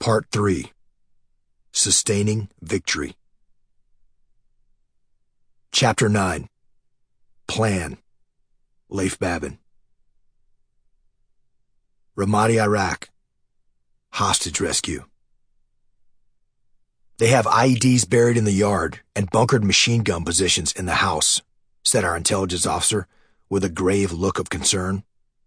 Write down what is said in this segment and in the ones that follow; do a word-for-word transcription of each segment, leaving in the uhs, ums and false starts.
Part three. Sustaining Victory. Chapter nine. Plan. Leif Babin. Ramadi, Iraq. Hostage rescue. They have I E Ds buried in the yard and bunkered machine gun positions in the house, said our intelligence officer with a grave look of concern.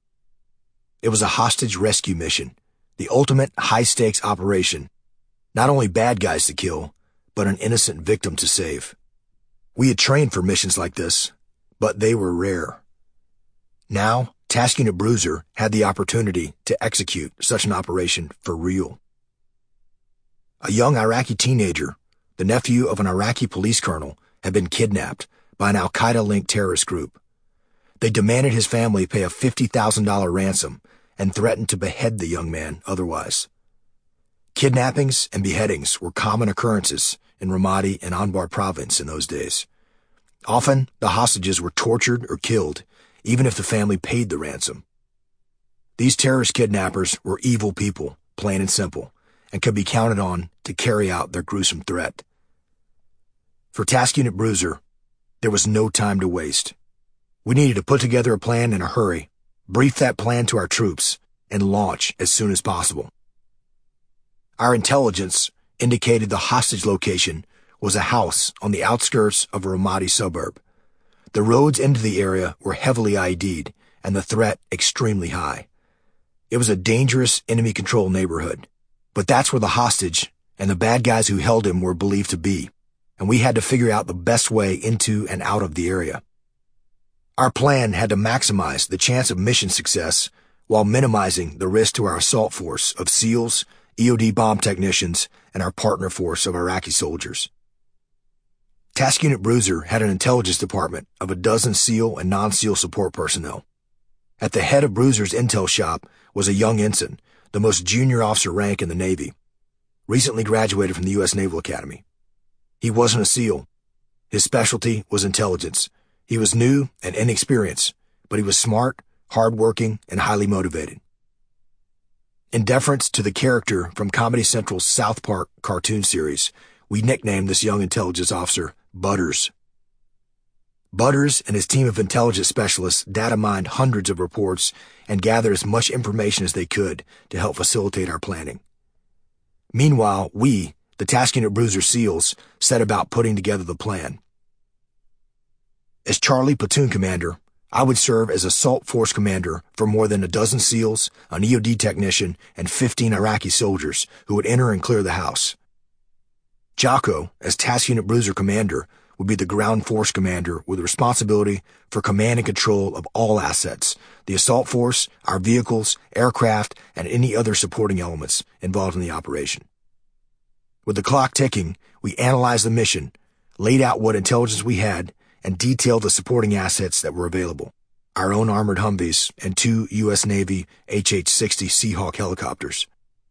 It was a hostage rescue mission, the ultimate high-stakes operation. Not only bad guys to kill, but an innocent victim to save. We had trained for missions like this, but they were rare. Now, Task Unit Bruiser had the opportunity to execute such an operation for real. A young Iraqi teenager, the nephew of an Iraqi police colonel, had been kidnapped by an Al-Qaeda-linked terrorist group. They demanded his family pay a fifty thousand dollars ransom and threatened to behead the young man otherwise. Kidnappings and beheadings were common occurrences in Ramadi and Anbar province in those days. Often, the hostages were tortured or killed, even if the family paid the ransom. These terrorist kidnappers were evil people, plain and simple, and could be counted on to carry out their gruesome threat. For Task Unit Bruiser, there was no time to waste. We needed to put together a plan in a hurry, brief that plan to our troops, and launch as soon as possible. Our intelligence indicated the hostage location was a house on the outskirts of a Ramadi suburb. The roads into the area were heavily I D'd, and the threat extremely high. It was a dangerous, enemy-controlled neighborhood. But that's where the hostage and the bad guys who held him were believed to be, and we had to figure out the best way into and out of the area. Our plan had to maximize the chance of mission success while minimizing the risk to our assault force of SEALs, E O D bomb technicians, and our partner force of Iraqi soldiers. Task Unit Bruiser had an intelligence department of a dozen SEAL and non-SEAL support personnel. At the head of Bruiser's intel shop was a young ensign, the most junior officer rank in the Navy, recently graduated from the U S Naval Academy. He wasn't a SEAL. His specialty was intelligence. He was new and inexperienced, but he was smart, hardworking, and highly motivated. In deference to the character from Comedy Central's South Park cartoon series, we nicknamed this young intelligence officer Butters. Butters and his team of intelligence specialists data mined hundreds of reports and gathered as much information as they could to help facilitate our planning. Meanwhile, we, the Task Unit Bruiser SEALs, set about putting together the plan. As Charlie Platoon Commander, I would serve as Assault Force Commander for more than a dozen SEALs, an E O D technician, and fifteen Iraqi soldiers who would enter and clear the house. Jocko, as Task Unit Bruiser Commander, would be the Ground Force Commander with responsibility for command and control of all assets, the assault force, our vehicles, aircraft, and any other supporting elements involved in the operation. With the clock ticking, we analyzed the mission, laid out what intelligence we had, and detailed the supporting assets that were available, our own armored Humvees and two U S Navy H H sixty Seahawk helicopters.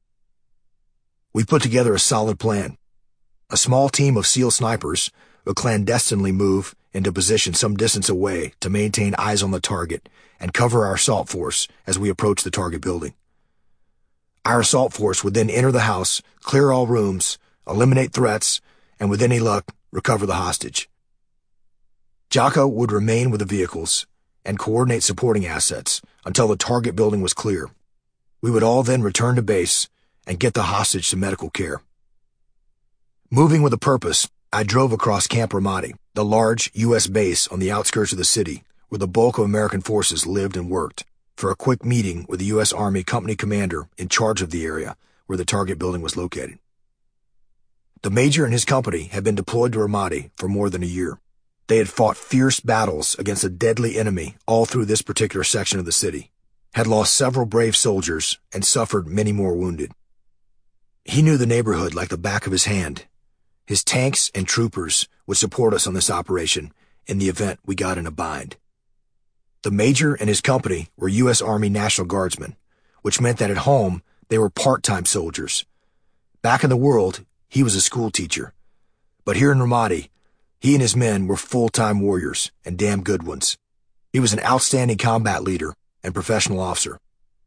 We put together a solid plan. A small team of SEAL snipers would clandestinely move into position some distance away to maintain eyes on the target and cover our assault force as we approached the target building. Our assault force would then enter the house, clear all rooms, eliminate threats, and with any luck, recover the hostage. Jocko would remain with the vehicles and coordinate supporting assets until the target building was clear. We would all then return to base and get the hostage to medical care. Moving with a purpose, I drove across Camp Ramadi, the large U S base on the outskirts of the city where the bulk of American forces lived and worked, for a quick meeting with the U S Army company commander in charge of the area where the target building was located. The major and his company had been deployed to Ramadi for more than a year. They had fought fierce battles against a deadly enemy all through this particular section of the city, had lost several brave soldiers, and suffered many more wounded. He knew the neighborhood like the back of his hand. His tanks and troopers would support us on this operation in the event we got in a bind. The major and his company were U S Army National Guardsmen, which meant that at home they were part-time soldiers. Back in the world, he was a school teacher. But here in Ramadi, he and his men were full-time warriors, and damn good ones. He was an outstanding combat leader and professional officer.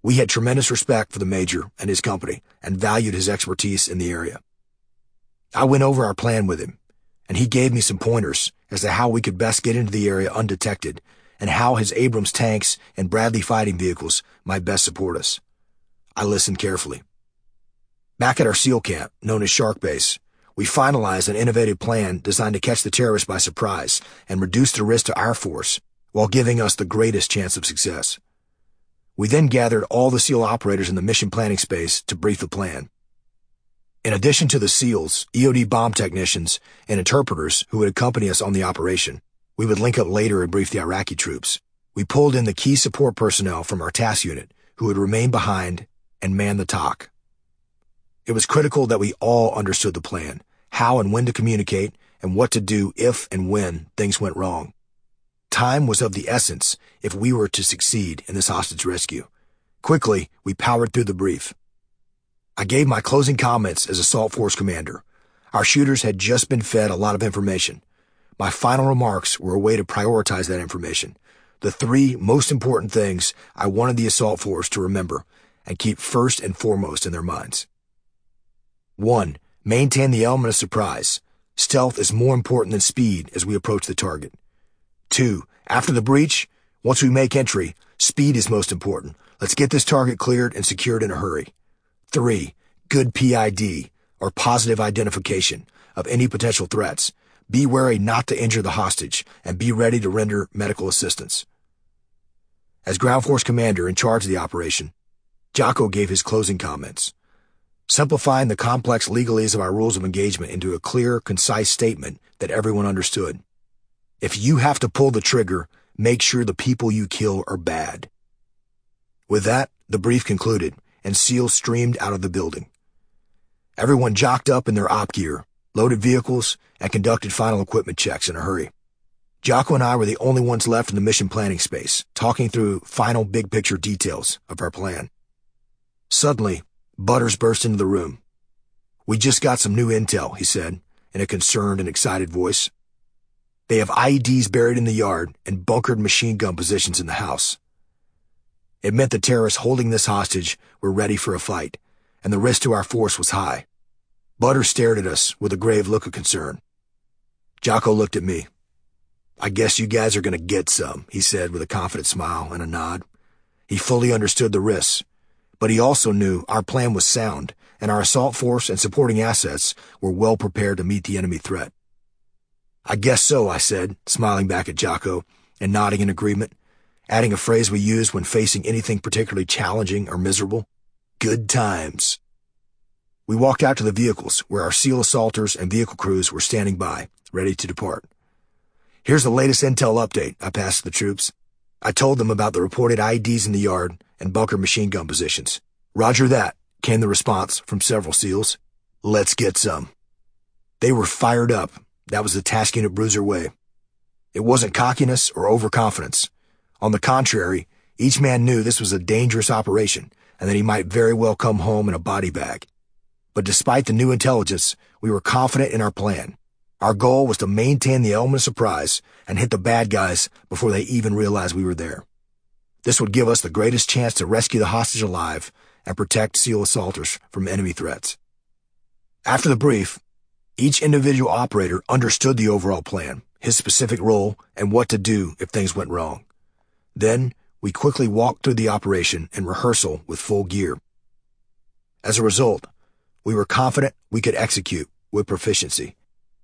We had tremendous respect for the Major and his company and valued his expertise in the area. I went over our plan with him, and he gave me some pointers as to how we could best get into the area undetected and how his Abrams tanks and Bradley fighting vehicles might best support us. I listened carefully. Back at our SEAL camp, known as Shark Base, we finalized an innovative plan designed to catch the terrorists by surprise and reduce the risk to our force while giving us the greatest chance of success. We then gathered all the SEAL operators in the mission planning space to brief the plan. In addition to the SEALs, E O D bomb technicians, and interpreters who would accompany us on the operation, we would link up later and brief the Iraqi troops. We pulled in the key support personnel from our task unit who would remain behind and man the T O C. It was critical that we all understood the plan, how and when to communicate, and what to do if and when things went wrong. Time was of the essence if we were to succeed in this hostage rescue. Quickly, we powered through the brief. I gave my closing comments as Assault Force Commander. Our shooters had just been fed a lot of information. My final remarks were a way to prioritize that information, the three most important things I wanted the Assault Force to remember and keep first and foremost in their minds. One, maintain the element of surprise. Stealth is more important than speed as we approach the target. Two, after the breach, once we make entry, speed is most important. Let's get this target cleared and secured in a hurry. Three, good P I D, or positive identification, of any potential threats. Be wary not to injure the hostage, and be ready to render medical assistance. As Ground Force Commander in charge of the operation, Jocko gave his closing comments. Simplifying the complex legalese of our rules of engagement into a clear, concise statement that everyone understood. If you have to pull the trigger, make sure the people you kill are bad. With that, the brief concluded, and SEALs streamed out of the building. Everyone jocked up in their op gear, loaded vehicles, and conducted final equipment checks in a hurry. Jocko and I were the only ones left in the mission planning space, talking through final big-picture details of our plan. Suddenly, Butters burst into the room. "We just got some new intel," he said, in a concerned and excited voice. "They have I E Ds buried in the yard and bunkered machine gun positions in the house." It meant the terrorists holding this hostage were ready for a fight, and the risk to our force was high. Butters stared at us with a grave look of concern. Jocko looked at me. "I guess you guys are going to get some," he said with a confident smile and a nod. He fully understood the risks, but he also knew our plan was sound, and our assault force and supporting assets were well prepared to meet the enemy threat. "I guess so," I said, smiling back at Jocko and nodding in agreement, adding a phrase we used when facing anything particularly challenging or miserable: "Good times." We walked out to the vehicles where our SEAL assaulters and vehicle crews were standing by, ready to depart. "Here's the latest intel update," I passed to the troops. I told them about the reported I E Ds in the yard and bunker machine gun positions. "Roger that," came the response from several SEALs. "Let's get some." They were fired up. That was the task unit bruiser way. It wasn't cockiness or overconfidence. On the contrary, each man knew this was a dangerous operation and that he might very well come home in a body bag. But despite the new intelligence, we were confident in our plan. Our goal was to maintain the element of surprise and hit the bad guys before they even realized we were there. This would give us the greatest chance to rescue the hostage alive and protect SEAL assaulters from enemy threats. After the brief, each individual operator understood the overall plan, his specific role, and what to do if things went wrong. Then, we quickly walked through the operation and rehearsal with full gear. As a result, we were confident we could execute with proficiency.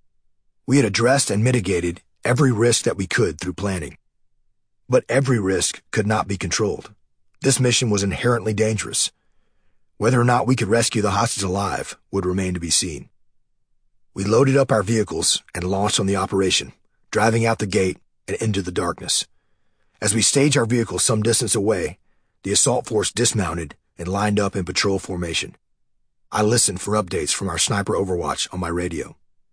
We had addressed and mitigated every risk that we could through planning. But every risk could not be controlled. This mission was inherently dangerous. Whether or not we could rescue the hostage alive would remain to be seen. We loaded up our vehicles and launched on the operation, driving out the gate and into the darkness. As we staged our vehicles some distance away, the assault force dismounted and lined up in patrol formation. I listened for updates from our sniper overwatch on my radio.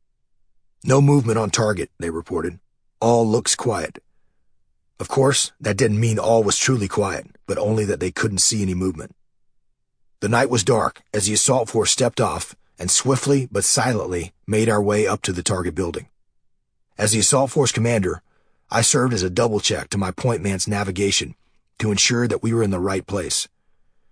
"No movement on target," they reported. "All looks quiet." Of course, that didn't mean all was truly quiet, but only that they couldn't see any movement. The night was dark as the assault force stepped off and swiftly but silently made our way up to the target building. As the assault force commander, I served as a double check to my point man's navigation to ensure that we were in the right place.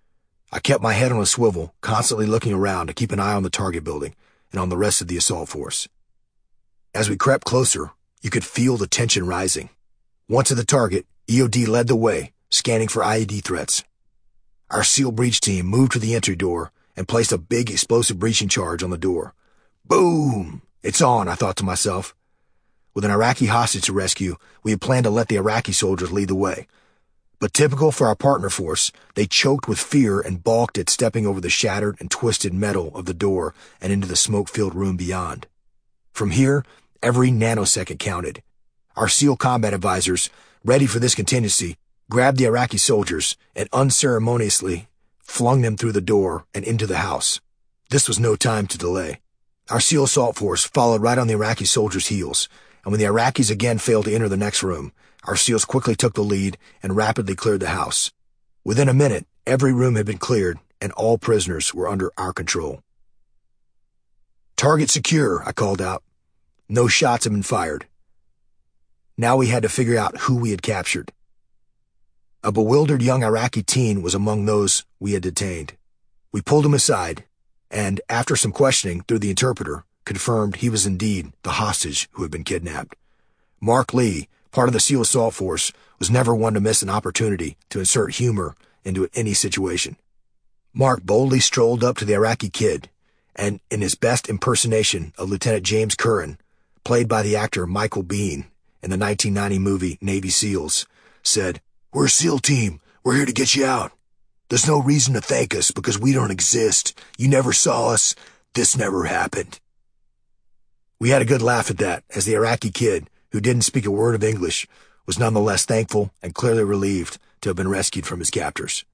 I kept my head on a swivel, constantly looking around to keep an eye on the target building and on the rest of the assault force. As we crept closer, you could feel the tension rising. Once at the target, E O D led the way, scanning for I E D threats. Our SEAL breach team moved to the entry door and placed a big explosive breaching charge on the door. Boom! It's on, I thought to myself. With an Iraqi hostage to rescue, we had planned to let the Iraqi soldiers lead the way. But typical for our partner force, they choked with fear and balked at stepping over the shattered and twisted metal of the door and into the smoke-filled room beyond. From here, every nanosecond counted. Our SEAL combat advisors, ready for this contingency, grabbed the Iraqi soldiers and unceremoniously flung them through the door and into the house. This was no time to delay. Our SEAL assault force followed right on the Iraqi soldiers' heels, and when the Iraqis again failed to enter the next room, our SEALs quickly took the lead and rapidly cleared the house. Within a minute, every room had been cleared and all prisoners were under our control. Target secure, I called out. No shots had been fired. Now we had to figure out who we had captured. A bewildered young Iraqi teen was among those we had detained. We pulled him aside, and after some questioning through the interpreter, confirmed he was indeed the hostage who had been kidnapped. Mark Lee, part of the SEAL assault force, was never one to miss an opportunity to insert humor into any situation. Mark boldly strolled up to the Iraqi kid, and in his best impersonation of Lieutenant James Curran, played by the actor Michael Biehn in the nineteen ninety movie Navy SEALs, said, "We're a SEAL team. We're here to get you out. There's no reason to thank us because we don't exist. You never saw us. This never happened." We had a good laugh at that, as the Iraqi kid, who didn't speak a word of English, was nonetheless thankful and clearly relieved to have been rescued from his captors.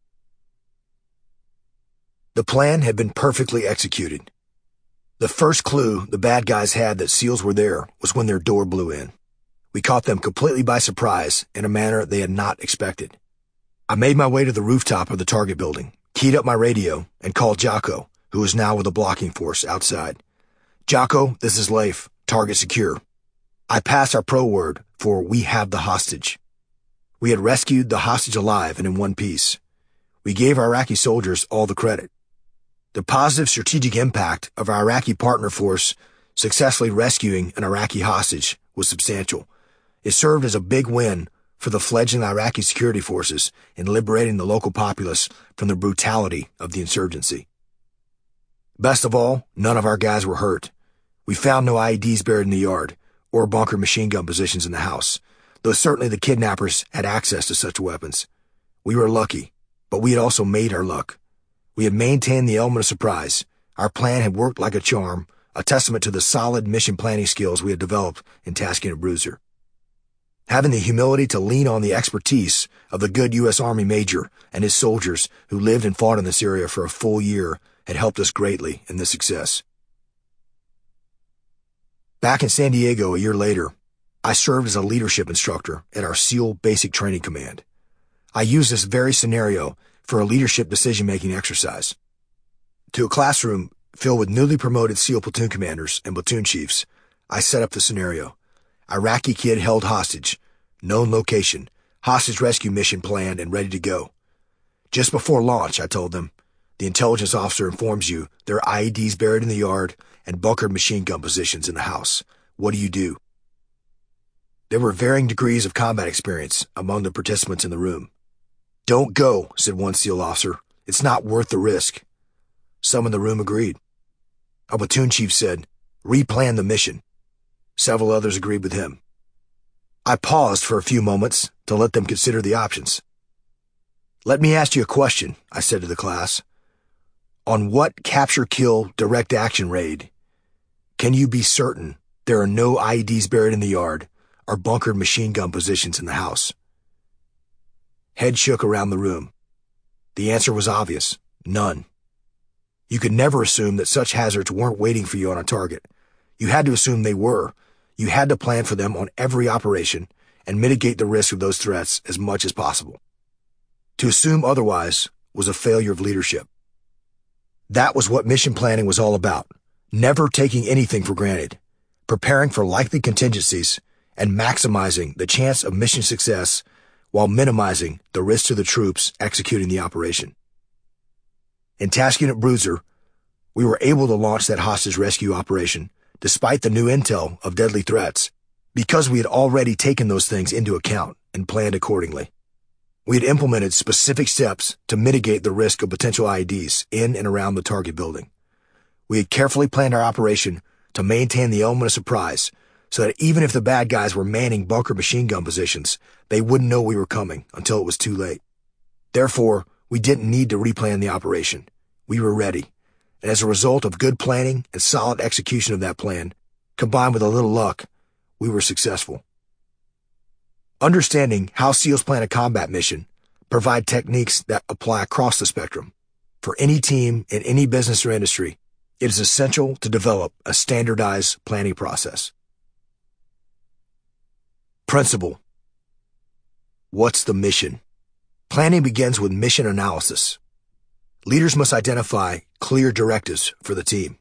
The plan had been perfectly executed. The first clue the bad guys had that SEALs were there was when their door blew in. We caught them completely by surprise in a manner they had not expected. I made my way to the rooftop of the target building, keyed up my radio, and called Jocko, who was now with the blocking force outside. "Jocko, this is Leif. Target secure." I passed our pro word for "we have the hostage." We had rescued the hostage alive and in one piece. We gave our Iraqi soldiers all the credit. The positive strategic impact of our Iraqi partner force successfully rescuing an Iraqi hostage was substantial. It served as a big win for the fledgling Iraqi security forces in liberating the local populace from the brutality of the insurgency. Best of all, none of our guys were hurt. We found no I E Ds buried in the yard or bunkered machine gun positions in the house, though certainly the kidnappers had access to such weapons. We were lucky, but we had also made our luck. We had maintained the element of surprise. Our plan had worked like a charm, a testament to the solid mission planning skills we had developed in Task Unit Bruiser. Having the humility to lean on the expertise of the good U S Army major and his soldiers who lived and fought in this area for a full year had helped us greatly in this success. Back in San Diego a year later, I served as a leadership instructor at our SEAL Basic Training Command. I used this very scenario for a leadership decision-making exercise. To a classroom filled with newly promoted SEAL platoon commanders and platoon chiefs, I set up the scenario. Iraqi kid held hostage, known location, hostage rescue mission planned and ready to go. Just before launch, I told them, the intelligence officer informs you there are I E Ds buried in the yard and bunkered machine gun positions in the house. What do you do? There were varying degrees of combat experience among the participants in the room. "Don't go," said one SEAL officer. "It's not worth the risk." Some in the room agreed. A platoon chief said, "Replan the mission." Several others agreed with him. I paused for a few moments to let them consider the options. "Let me ask you a question," I said to the class. "On what capture-kill direct action raid can you be certain there are no I E Ds buried in the yard or bunkered machine gun positions in the house?" Head shook around the room. The answer was obvious. None. You could never assume that such hazards weren't waiting for you on a target. You had to assume they were. You had to plan for them on every operation and mitigate the risk of those threats as much as possible. To assume otherwise was a failure of leadership. That was what mission planning was all about. Never taking anything for granted, preparing for likely contingencies, and maximizing the chance of mission success while minimizing the risk to the troops executing the operation. In Task Unit Bruiser, we were able to launch that hostage rescue operation despite the new intel of deadly threats because we had already taken those things into account and planned accordingly. We had implemented specific steps to mitigate the risk of potential I E Ds in and around the target building. We had carefully planned our operation to maintain the element of surprise so that even if the bad guys were manning bunker machine gun positions, they wouldn't know we were coming until it was too late. Therefore, we didn't need to replan the operation. We were ready. And as a result of good planning and solid execution of that plan, combined with a little luck, we were successful. Understanding how SEALs plan a combat mission provide techniques that apply across the spectrum. For any team in any business or industry, it is essential to develop a standardized planning process. Principle. What's the mission? Planning begins with mission analysis. Leaders must identify clear directives for the team.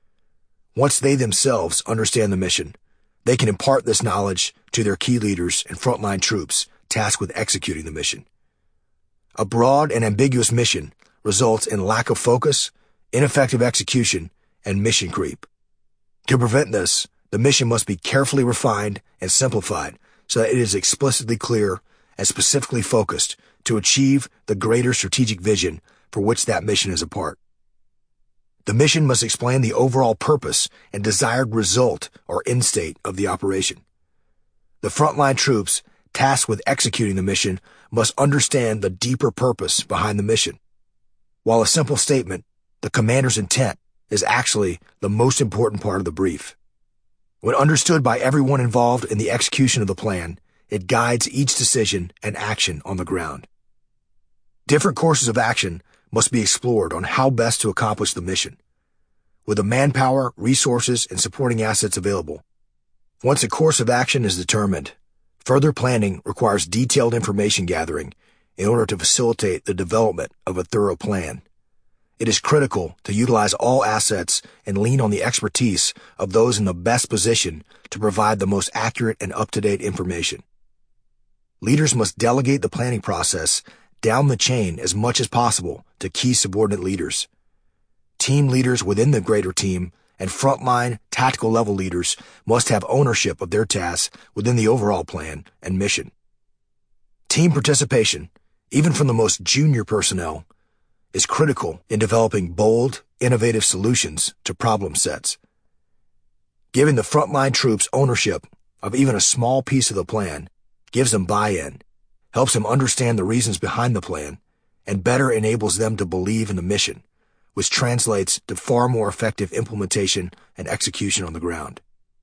Once they themselves understand the mission, they can impart this knowledge to their key leaders and frontline troops tasked with executing the mission. A broad and ambiguous mission results in lack of focus, ineffective execution, and mission creep. To prevent this, the mission must be carefully refined and simplified so that it is explicitly clear and specifically focused to achieve the greater strategic vision for which that mission is a part. The mission must explain the overall purpose and desired result or end state of the operation. The frontline troops tasked with executing the mission must understand the deeper purpose behind the mission. While a simple statement, the commander's intent is actually the most important part of the brief. When understood by everyone involved in the execution of the plan, it guides each decision and action on the ground. Different courses of action must be explored on how best to accomplish the mission. With the manpower, resources, and supporting assets available, once a course of action is determined, further planning requires detailed information gathering in order to facilitate the development of a thorough plan. It is critical to utilize all assets and lean on the expertise of those in the best position to provide the most accurate and up-to-date information. Leaders must delegate the planning process down the chain as much as possible to key subordinate leaders. Team leaders within the greater team and frontline tactical level leaders must have ownership of their tasks within the overall plan and mission. Team participation, even from the most junior personnel, is critical in developing bold, innovative solutions to problem sets. Giving the frontline troops ownership of even a small piece of the plan gives them buy-in, helps them understand the reasons behind the plan, and better enables them to believe in the mission, which translates to far more effective implementation and execution on the ground.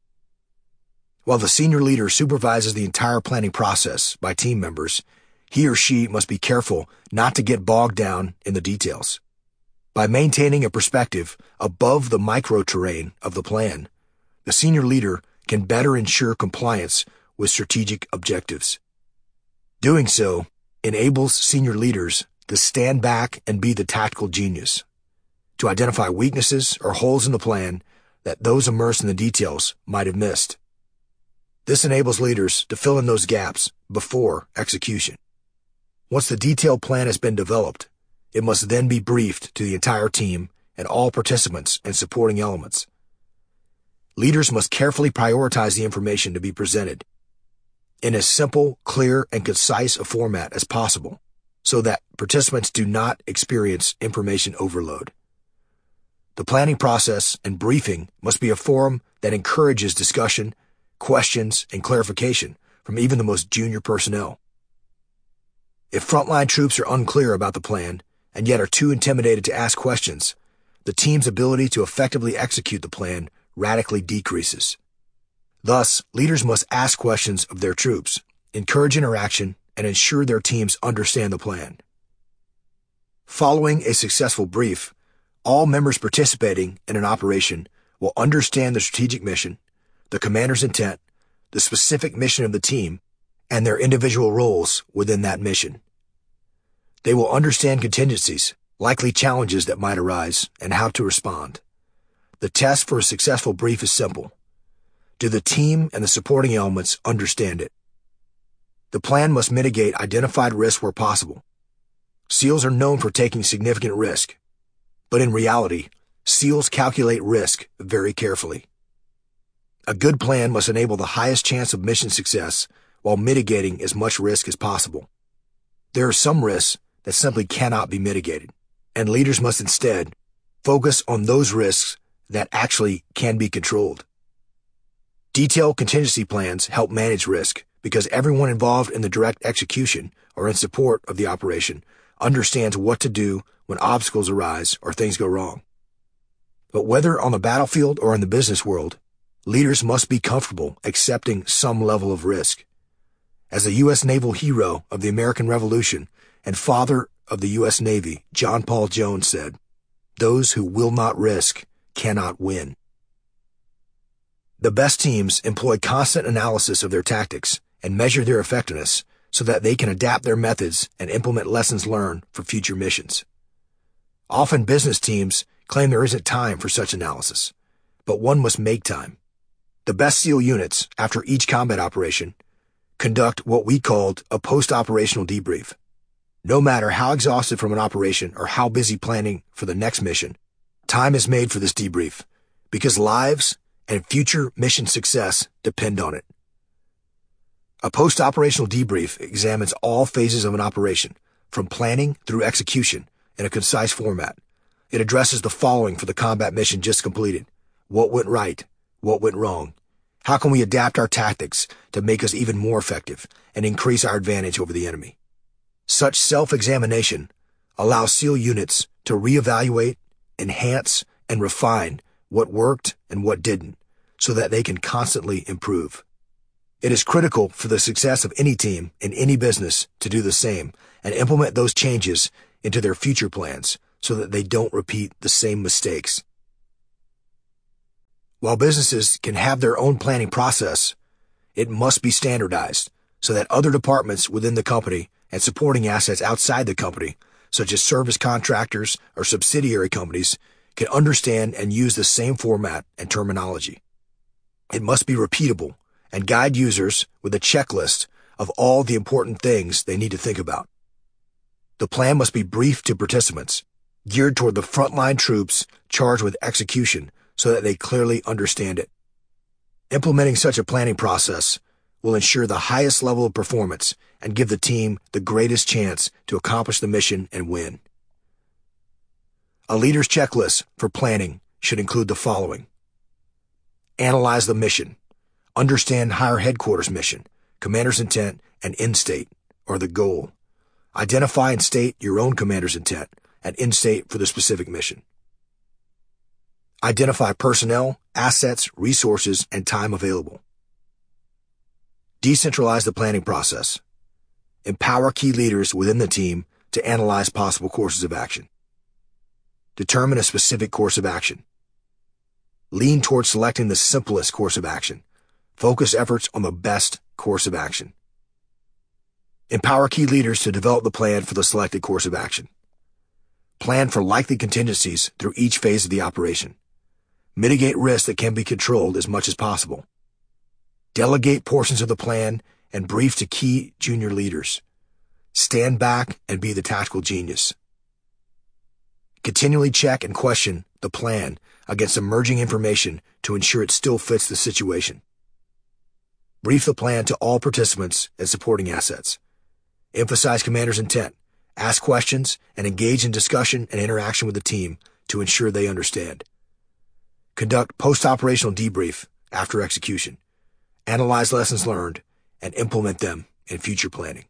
While the senior leader supervises the entire planning process by team members, he or she must be careful not to get bogged down in the details. By maintaining a perspective above the micro-terrain of the plan, the senior leader can better ensure compliance with strategic objectives. Doing so enables senior leaders to stand back and be the tactical genius, to identify weaknesses or holes in the plan that those immersed in the details might have missed. This enables leaders to fill in those gaps before execution. Once the detailed plan has been developed, it must then be briefed to the entire team and all participants and supporting elements. Leaders must carefully prioritize the information to be presented in as simple, clear, and concise a format as possible so that participants do not experience information overload. The planning process and briefing must be a forum that encourages discussion, questions, and clarification from even the most junior personnel. If frontline troops are unclear about the plan and yet are too intimidated to ask questions, the team's ability to effectively execute the plan radically decreases. Thus, leaders must ask questions of their troops, encourage interaction, and ensure their teams understand the plan. Following a successful brief, all members participating in an operation will understand the strategic mission, the commander's intent, the specific mission of the team, and their individual roles within that mission. They will understand contingencies, likely challenges that might arise, and how to respond. The test for a successful brief is simple. Do the team and the supporting elements understand it? The plan must mitigate identified risks where possible. SEALs are known for taking significant risk. But in reality, SEALs calculate risk very carefully. A good plan must enable the highest chance of mission success while mitigating as much risk as possible. There are some risks that simply cannot be mitigated, and leaders must instead focus on those risks that actually can be controlled. Detailed contingency plans help manage risk because everyone involved in the direct execution or in support of the operation understands what to do when obstacles arise or things go wrong. But whether on the battlefield or in the business world, leaders must be comfortable accepting some level of risk. As a U S naval hero of the American Revolution and father of the U S Navy, John Paul Jones said, "Those who will not risk cannot win." The best teams employ constant analysis of their tactics and measure their effectiveness so that they can adapt their methods and implement lessons learned for future missions. Often business teams claim there isn't time for such analysis, but one must make time. The best SEAL units, after each combat operation, conduct what we called a post-operational debrief. No matter how exhausted from an operation or how busy planning for the next mission, time is made for this debrief because lives and future mission success depend on it. A post-operational debrief examines all phases of an operation, from planning through execution, in a concise format. It addresses the following for the combat mission just completed: what went right, what went wrong, how can we adapt our tactics to make us even more effective and increase our advantage over the enemy. Such self-examination allows SEAL units to reevaluate, enhance, and refine what worked and what didn't, so that they can constantly improve. It is critical for the success of any team in any business to do the same and implement those changes into their future plans so that they don't repeat the same mistakes. While businesses can have their own planning process, it must be standardized so that other departments within the company and supporting assets outside the company, such as service contractors or subsidiary companies, can understand and use the same format and terminology. It must be repeatable and guide users with a checklist of all the important things they need to think about. The plan must be brief to participants, geared toward the frontline troops charged with execution so that they clearly understand it. Implementing such a planning process will ensure the highest level of performance and give the team the greatest chance to accomplish the mission and win. A leader's checklist for planning should include the following: analyze the mission, understand higher headquarters mission, commander's intent, and end state, or the goal. Identify and state your own commander's intent and end state for the specific mission. Identify personnel, assets, resources, and time available. Decentralize the planning process. Empower key leaders within the team to analyze possible courses of action. Determine a specific course of action. Lean towards selecting the simplest course of action. Focus efforts on the best course of action. Empower key leaders to develop the plan for the selected course of action. Plan for likely contingencies through each phase of the operation. Mitigate risks that can be controlled as much as possible. Delegate portions of the plan and brief to key junior leaders. Stand back and be the tactical genius. Continually check and question the plan against emerging information to ensure it still fits the situation. Brief the plan to all participants and supporting assets. Emphasize commander's intent. Ask questions and engage in discussion and interaction with the team to ensure they understand. Conduct post-operational debrief after execution. Analyze lessons learned and implement them in future planning.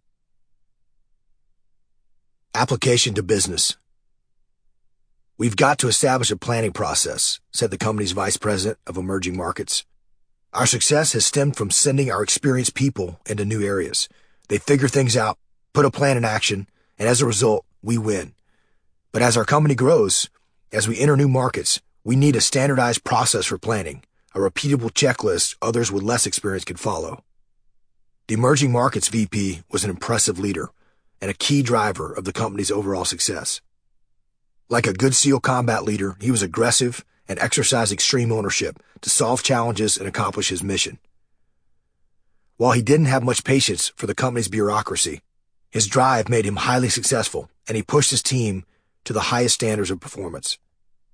Application to business. We've got to establish a planning process, said the company's vice president of emerging markets. Our success has stemmed from sending our experienced people into new areas. They figure things out, put a plan in action, and as a result, we win. But as our company grows, as we enter new markets, we need a standardized process for planning, a repeatable checklist others with less experience can follow. The emerging markets V P was an impressive leader and a key driver of the company's overall success. Like a good SEAL combat leader, he was aggressive and exercised extreme ownership to solve challenges and accomplish his mission. While he didn't have much patience for the company's bureaucracy, his drive made him highly successful, and he pushed his team to the highest standards of performance.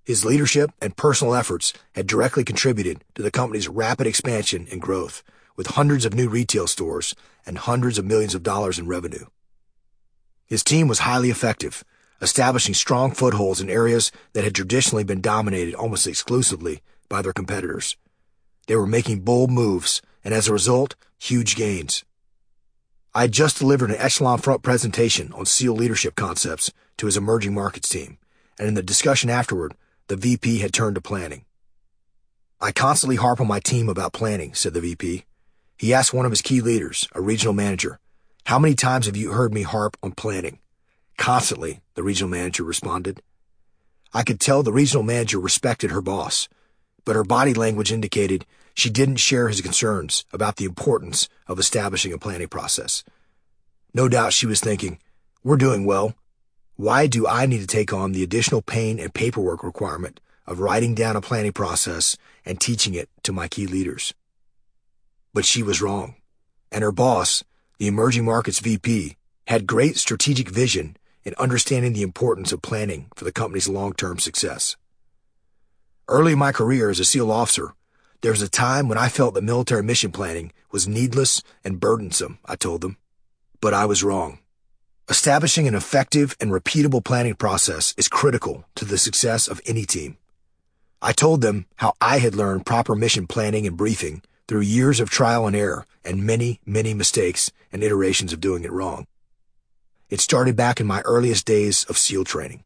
His leadership and personal efforts had directly contributed to the company's rapid expansion and growth, with hundreds of new retail stores and hundreds of millions of dollars in revenue. His team was highly effective, establishing strong footholds in areas that had traditionally been dominated almost exclusively by their competitors. They were making bold moves, and as a result, huge gains. I had just delivered an echelon front presentation on SEAL leadership concepts to his emerging markets team, and in the discussion afterward, the V P had turned to planning. "I constantly harp on my team about planning," said the V P. He asked one of his key leaders, a regional manager, "How many times have you heard me harp on planning?" "Constantly," the regional manager responded. I could tell the regional manager respected her boss, but her body language indicated she didn't share his concerns about the importance of establishing a planning process. No doubt she was thinking, "We're doing well. Why do I need to take on the additional pain and paperwork requirement of writing down a planning process and teaching it to my key leaders?" But she was wrong, and her boss, the emerging markets V P, had great strategic vision in understanding the importance of planning for the company's long-term success. Early in my career as a SEAL officer, there was a time when I felt that military mission planning was needless and burdensome, I told them. But I was wrong. Establishing an effective and repeatable planning process is critical to the success of any team. I told them how I had learned proper mission planning and briefing through years of trial and error and many, many mistakes and iterations of doing it wrong. It started back in my earliest days of SEAL training.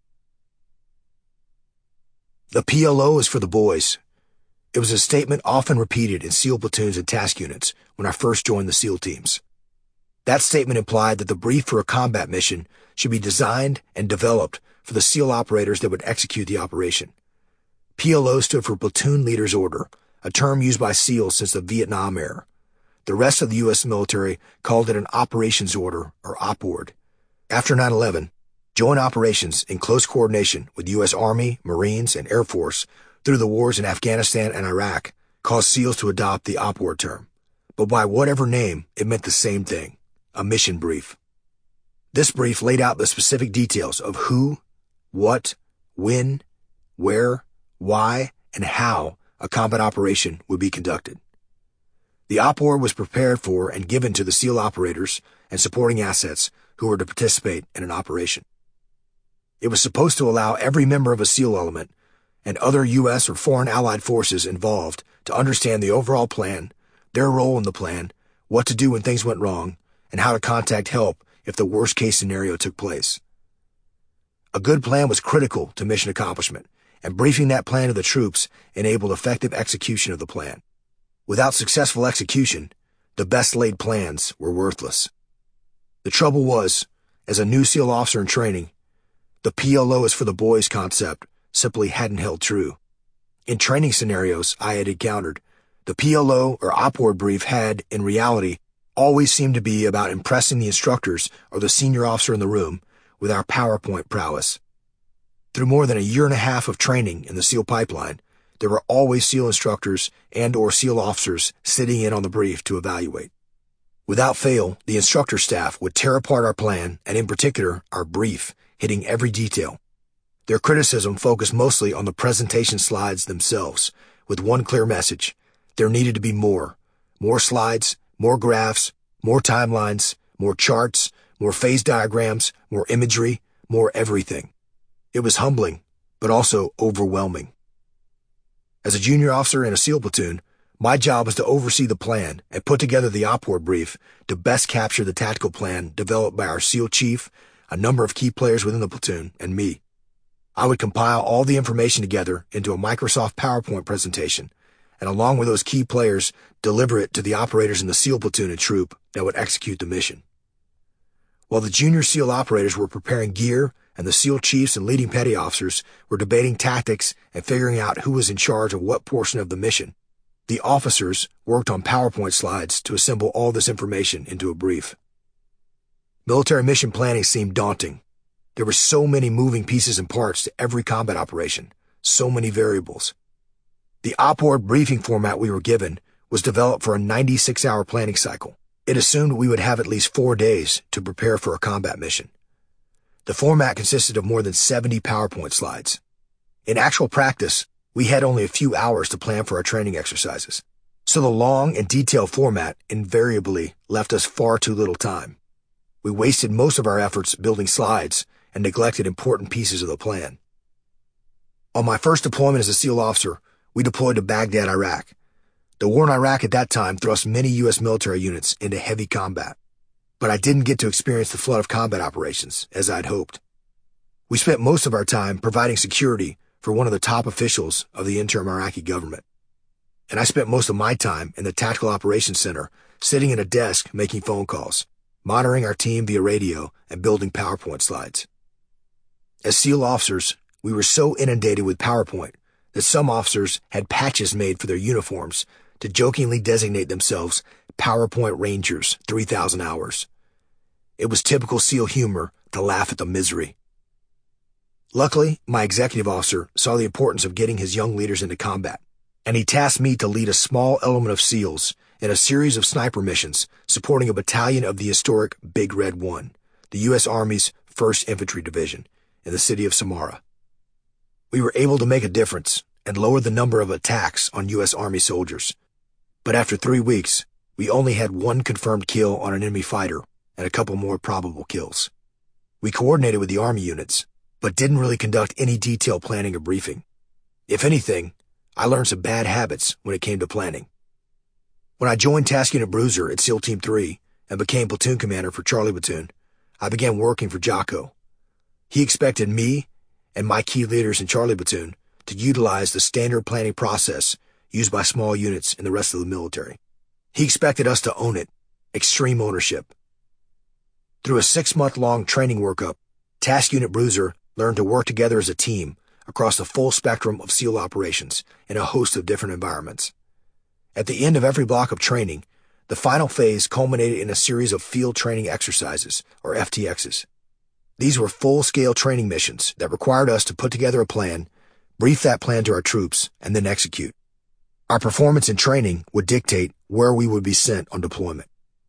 The P L O is for the boys. It was a statement often repeated in SEAL platoons and task units when I first joined the SEAL teams. That statement implied that the brief for a combat mission should be designed and developed for the SEAL operators that would execute the operation. P L O stood for Platoon Leader's Order, a term used by SEALs since the Vietnam era. The rest of the U S military called it an Operations Order, or OPORD. After nine eleven, joint operations in close coordination with U S Army, Marines, and Air Force through the wars in Afghanistan and Iraq caused SEALs to adopt the OPORD term. But by whatever name, it meant the same thing, a mission brief. This brief laid out the specific details of who, what, when, where, why, and how a combat operation would be conducted. The OPORD was prepared for and given to the SEAL operators and supporting assets who were to participate in an operation. It was supposed to allow every member of a SEAL element and other U S or foreign allied forces involved to understand the overall plan, their role in the plan, what to do when things went wrong, and how to contact help if the worst-case scenario took place. A good plan was critical to mission accomplishment, and briefing that plan to the troops enabled effective execution of the plan. Without successful execution, the best-laid plans were worthless. The trouble was, as a new SEAL officer in training, the P L O is for the boys concept simply hadn't held true. In training scenarios I had encountered, the P L O or OPORD brief had, in reality, always seemed to be about impressing the instructors or the senior officer in the room with our PowerPoint prowess. Through more than a year and a half of training in the SEAL pipeline, there were always SEAL instructors and or SEAL officers sitting in on the brief to evaluate. Without fail, the instructor staff would tear apart our plan, and in particular, our brief, hitting every detail. Their criticism focused mostly on the presentation slides themselves, with one clear message: there needed to be more. More slides, more graphs, more timelines, more charts, more phase diagrams, more imagery, more everything. It was humbling, but also overwhelming. As a junior officer in a SEAL platoon, my job was to oversee the plan and put together the OPORD brief to best capture the tactical plan developed by our SEAL chief, a number of key players within the platoon, and me. I would compile all the information together into a Microsoft PowerPoint presentation, and along with those key players, deliver it to the operators in the SEAL platoon and troop that would execute the mission. While the junior SEAL operators were preparing gear and the SEAL chiefs and leading petty officers were debating tactics and figuring out who was in charge of what portion of the mission, the officers worked on PowerPoint slides to assemble all this information into a brief. Military mission planning seemed daunting. There were so many moving pieces and parts to every combat operation, so many variables. The OPORD briefing format we were given was developed for a ninety-six hour planning cycle. It assumed we would have at least four days to prepare for a combat mission. The format consisted of more than seventy PowerPoint slides. In actual practice, we had only a few hours to plan for our training exercises, so the long and detailed format invariably left us far too little time. We wasted most of our efforts building slides and neglected important pieces of the plan. On my first deployment as a SEAL officer, we deployed to Baghdad, Iraq. The war in Iraq at that time thrust many U S military units into heavy combat, but I didn't get to experience the flood of combat operations as I'd hoped. We spent most of our time providing security for one of the top officials of the interim Iraqi government, and I spent most of my time in the Tactical Operations Center sitting at a desk making phone calls, monitoring our team via radio, and building PowerPoint slides. As SEAL officers, we were so inundated with PowerPoint that some officers had patches made for their uniforms to jokingly designate themselves PowerPoint Rangers three thousand hours. It was typical SEAL humor to laugh at the misery. Luckily, my executive officer saw the importance of getting his young leaders into combat, and he tasked me to lead a small element of SEALs in a series of sniper missions supporting a battalion of the historic Big Red One, the U S Army's first Infantry Division, in the city of Samarra. We were able to make a difference and lower the number of attacks on U S Army soldiers. But after three weeks, we only had one confirmed kill on an enemy fighter and a couple more probable kills. We coordinated with the Army units, but didn't really conduct any detailed planning or briefing. If anything, I learned some bad habits when it came to planning. When I joined Task Unit Bruiser at SEAL Team three and became platoon commander for Charlie Platoon, I began working for Jocko. He expected me and my key leaders in Charlie Platoon to utilize the standard planning process used by small units in the rest of the military. He expected us to own it, extreme ownership. Through a six-month-long training workup, Task Unit Bruiser learned to work together as a team across the full spectrum of SEAL operations in a host of different environments. At the end of every block of training, the final phase culminated in a series of field training exercises, or F T Xs. These were full-scale training missions that required us to put together a plan, brief that plan to our troops, and then execute. Our performance in training would dictate where we would be sent on deployment.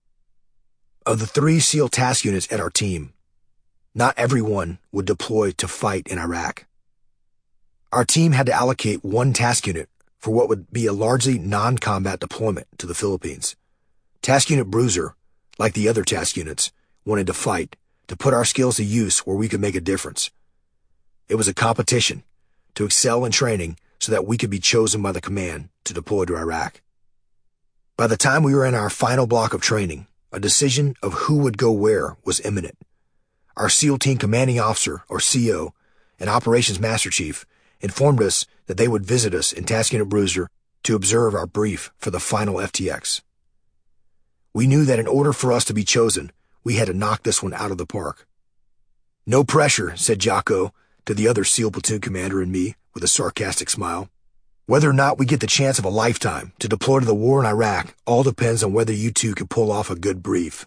Of the three SEAL task units at our team, not everyone would deploy to fight in Iraq. Our team had to allocate one task unit for what would be a largely non-combat deployment to the Philippines. Task Unit Bruiser, like the other task units, wanted to fight, to put our skills to use where we could make a difference. It was a competition to excel in training so that we could be chosen by the command to deploy to Iraq. By the time we were in our final block of training, a decision of who would go where was imminent. Our SEAL Team Commanding Officer, or C O, and Operations Master Chief informed us that they would visit us in Task Unit Bruiser to observe our brief for the final F T X. We knew that in order for us to be chosen, we had to knock this one out of the park. "No pressure," said Jocko to the other SEAL platoon commander and me with a sarcastic smile. "Whether or not we get the chance of a lifetime to deploy to the war in Iraq all depends on whether you two can pull off a good brief."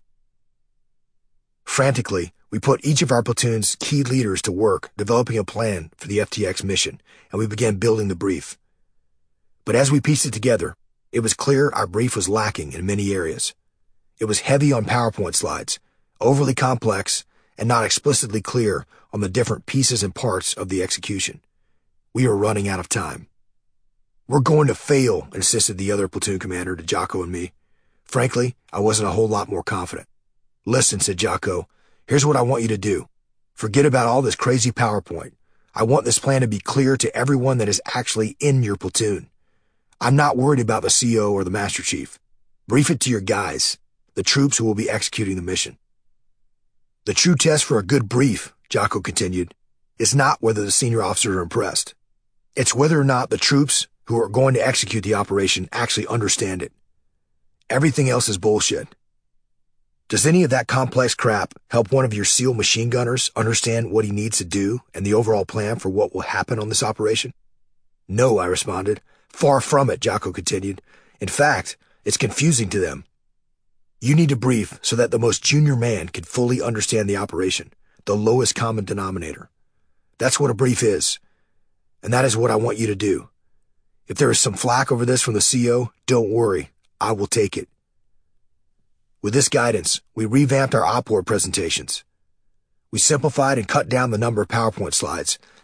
Frantically, we put each of our platoon's key leaders to work developing a plan for the F T X mission, and we began building the brief. But as we pieced it together, it was clear our brief was lacking in many areas. It was heavy on PowerPoint slides, overly complex, and not explicitly clear on the different pieces and parts of the execution. We were running out of time. "We're going to fail," insisted the other platoon commander to Jocko and me. Frankly, I wasn't a whole lot more confident. "Listen," said Jocko, "here's what I want you to do. Forget about all this crazy PowerPoint. I want this plan to be clear to everyone that is actually in your platoon. I'm not worried about the C O or the Master Chief. Brief it to your guys, the troops who will be executing the mission." "The true test for a good brief," Jocko continued, "is not whether the senior officers are impressed. It's whether or not the troops who are going to execute the operation actually understand it. Everything else is bullshit. Does any of that complex crap help one of your SEAL machine gunners understand what he needs to do and the overall plan for what will happen on this operation?" "No," I responded. "Far from it," Jocko continued. "In fact, it's confusing to them. You need to brief so that the most junior man can fully understand the operation, the lowest common denominator. That's what a brief is, and that is what I want you to do. If there is some flack over this from the C O, don't worry, I will take it." With this guidance, we revamped our op board presentations. We simplified and cut down the number of PowerPoint slides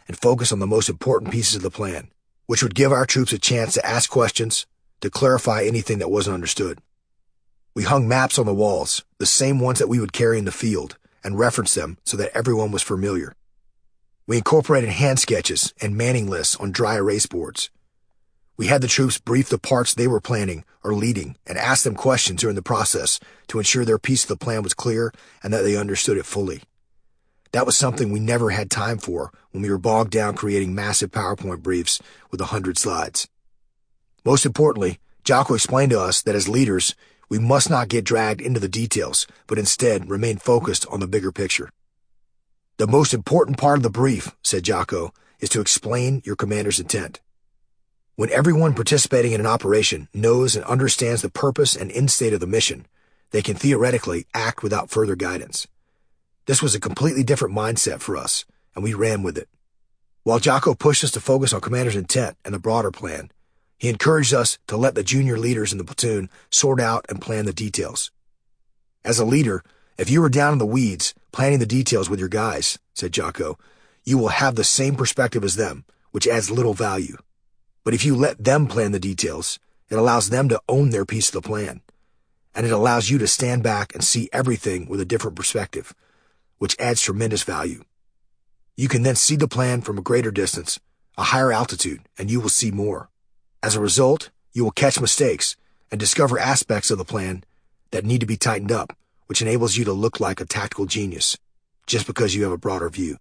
and focus on the most important pieces of the plan, which would give our troops a chance to ask questions, to clarify anything that wasn't understood. We hung maps on the walls, the same ones that we would carry in the field, and referenced them so that everyone was familiar. We incorporated hand sketches and manning lists on dry erase boards. We had the troops brief the parts they were planning or leading and ask them questions during the process to ensure their piece of the plan was clear and that they understood it fully. That was something we never had time for when we were bogged down creating massive PowerPoint briefs with a hundred slides. Most importantly, Jocko explained to us that as leaders, we must not get dragged into the details, but instead remain focused on the bigger picture. The most important part of the brief, said Jocko, is to explain your commander's intent. When everyone participating in an operation knows and understands the purpose and end state of the mission, they can theoretically act without further guidance. This was a completely different mindset for us, and we ran with it. While Jocko pushed us to focus on commander's intent and the broader plan, he encouraged us to let the junior leaders in the platoon sort out and plan the details. As a leader, if you were down in the weeds planning the details with your guys, said Jocko, you will have the same perspective as them, which adds little value. But if you let them plan the details, it allows them to own their piece of the plan, and it allows you to stand back and see everything with a different perspective, which adds tremendous value. You can then see the plan from a greater distance, a higher altitude, and you will see more. As a result, you will catch mistakes and discover aspects of the plan that need to be tightened up, which enables you to look like a tactical genius, just because you have a broader view.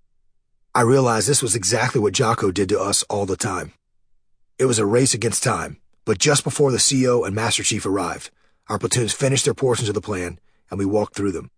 I realized this was exactly what Jocko did to us all the time. It was a race against time, but just before the C O and Master Chief arrived, our platoons finished their portions of the plan, and we walked through them.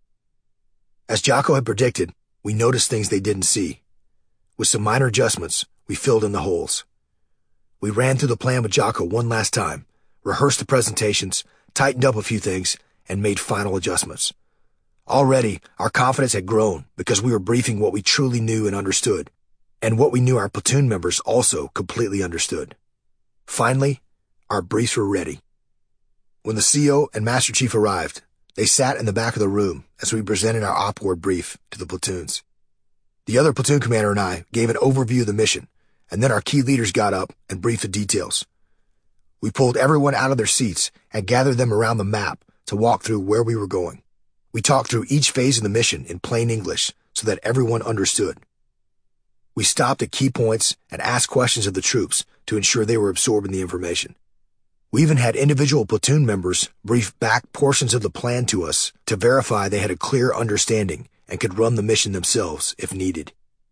As Jocko had predicted, we noticed things they didn't see. With some minor adjustments, we filled in the holes. We ran through the plan with Jocko one last time, rehearsed the presentations, tightened up a few things, and made final adjustments. Already, our confidence had grown because we were briefing what we truly knew and understood, and what we knew our platoon members also completely understood. Finally, our briefs were ready. When the C O and Master Chief arrived, they sat in the back of the room as we presented our op ward brief to the platoons. The other platoon commander and I gave an overview of the mission, and then our key leaders got up and briefed the details. We pulled everyone out of their seats and gathered them around the map to walk through where we were going. We talked through each phase of the mission in plain English so that everyone understood. We stopped at key points and asked questions of the troops to ensure they were absorbing the information. We even had individual platoon members brief back portions of the plan to us to verify they had a clear understanding and could run the mission themselves if needed.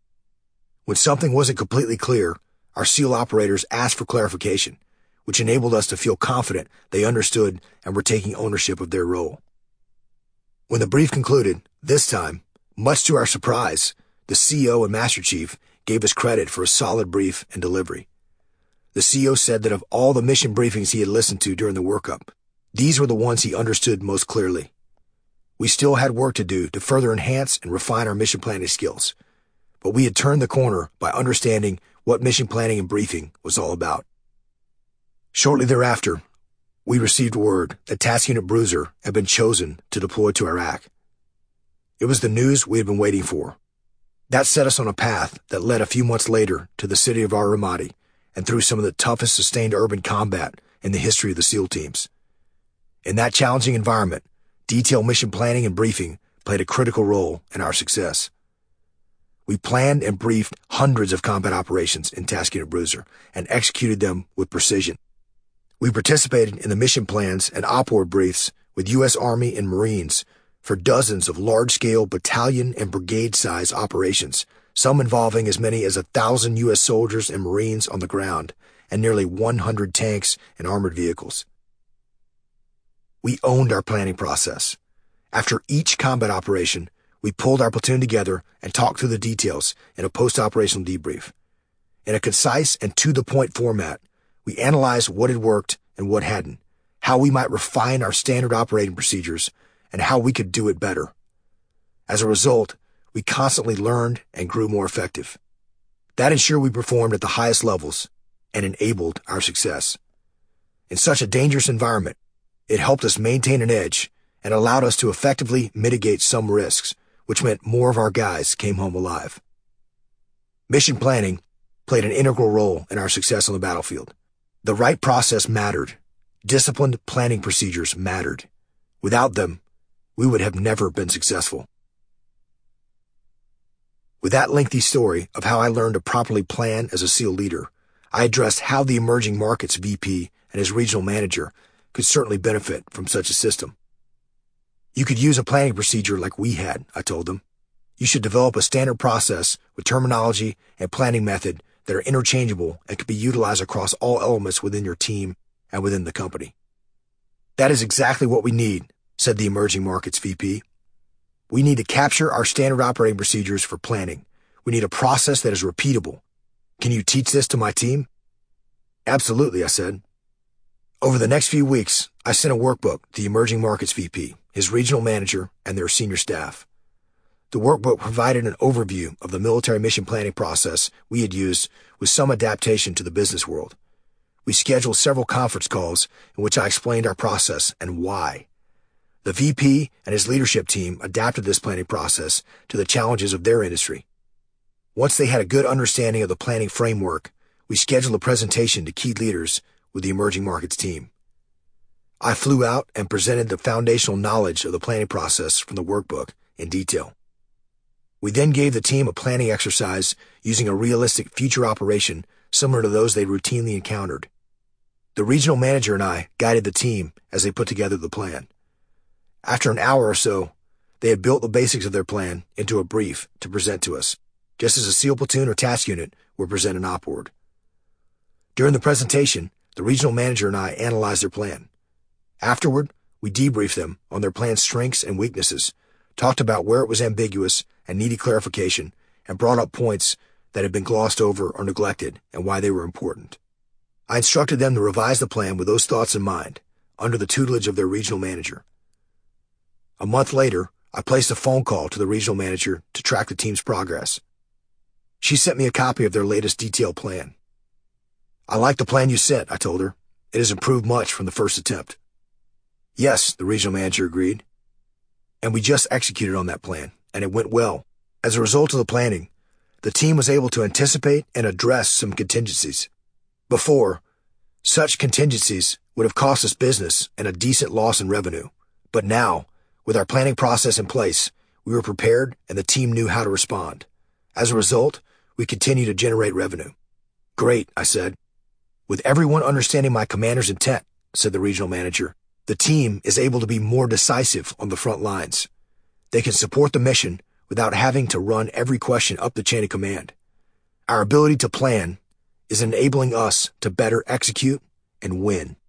When something wasn't completely clear, our SEAL operators asked for clarification, which enabled us to feel confident they understood and were taking ownership of their role. When the brief concluded, this time, much to our surprise, the C O and Master Chief gave us credit for a solid brief and delivery. The C O said that of all the mission briefings he had listened to during the workup, these were the ones he understood most clearly. We still had work to do to further enhance and refine our mission planning skills, but we had turned the corner by understanding what mission planning and briefing was all about. Shortly thereafter, we received word that Task Unit Bruiser had been chosen to deploy to Iraq. It was the news we had been waiting for. That set us on a path that led a few months later to the city of Al-Ramadi and through some of the toughest sustained urban combat in the history of the SEAL teams. In that challenging environment, detailed mission planning and briefing played a critical role in our success. We planned and briefed hundreds of combat operations in Task Unit Bruiser and executed them with precision. We participated in the mission plans and op ward briefs with U S Army and Marines for dozens of large-scale battalion and brigade-size operations, some involving as many as a thousand U S soldiers and Marines on the ground and nearly one hundred tanks and armored vehicles. We owned our planning process. After each combat operation, we pulled our platoon together and talked through the details in a post-operational debrief. In a concise and to-the-point format, we analyzed what had worked and what hadn't, how we might refine our standard operating procedures, and how we could do it better. As a result, we constantly learned and grew more effective. That ensured we performed at the highest levels and enabled our success. In such a dangerous environment, it helped us maintain an edge and allowed us to effectively mitigate some risks, which meant more of our guys came home alive. Mission planning played an integral role in our success on the battlefield. The right process mattered. Disciplined planning procedures mattered. Without them, we would have never been successful. With that lengthy story of how I learned to properly plan as a SEAL leader, I addressed how the emerging markets V P and his regional manager could certainly benefit from such a system. You could use a planning procedure like we had, I told them. You should develop a standard process with terminology and planning method that are interchangeable and can be utilized across all elements within your team and within the company. That is exactly what we need, said the emerging markets V P. We need to capture our standard operating procedures for planning. We need a process that is repeatable. Can you teach this to my team? Absolutely, I said. Over the next few weeks, I sent a workbook to the emerging markets V P, his regional manager, and their senior staff. The workbook provided an overview of the military mission planning process we had used with some adaptation to the business world. We scheduled several conference calls in which I explained our process and why. The V P and his leadership team adapted this planning process to the challenges of their industry. Once they had a good understanding of the planning framework, we scheduled a presentation to key leaders with the emerging markets team. I flew out and presented the foundational knowledge of the planning process from the workbook in detail. We then gave the team a planning exercise using a realistic future operation similar to those they routinely encountered. The regional manager and I guided the team as they put together the plan. After an hour or so, they had built the basics of their plan into a brief to present to us, just as a SEAL platoon or task unit would present an op org. During the presentation, the regional manager and I analyzed their plan. Afterward, we debriefed them on their plan's strengths and weaknesses, talked about where it was ambiguous and needed clarification, and brought up points that had been glossed over or neglected and why they were important. I instructed them to revise the plan with those thoughts in mind, under the tutelage of their regional manager. A month later, I placed a phone call to the regional manager to track the team's progress. She sent me a copy of their latest detailed plan. I like the plan you sent, I told her. It has improved much from the first attempt. Yes, the regional manager agreed. And we just executed on that plan, and it went well. As a result of the planning, the team was able to anticipate and address some contingencies. Before, such contingencies would have cost us business and a decent loss in revenue. But now, with our planning process in place, we were prepared and the team knew how to respond. As a result, we continue to generate revenue. Great, I said. With everyone understanding my commander's intent, said the regional manager, the team is able to be more decisive on the front lines. They can support the mission without having to run every question up the chain of command. Our ability to plan is enabling us to better execute and win.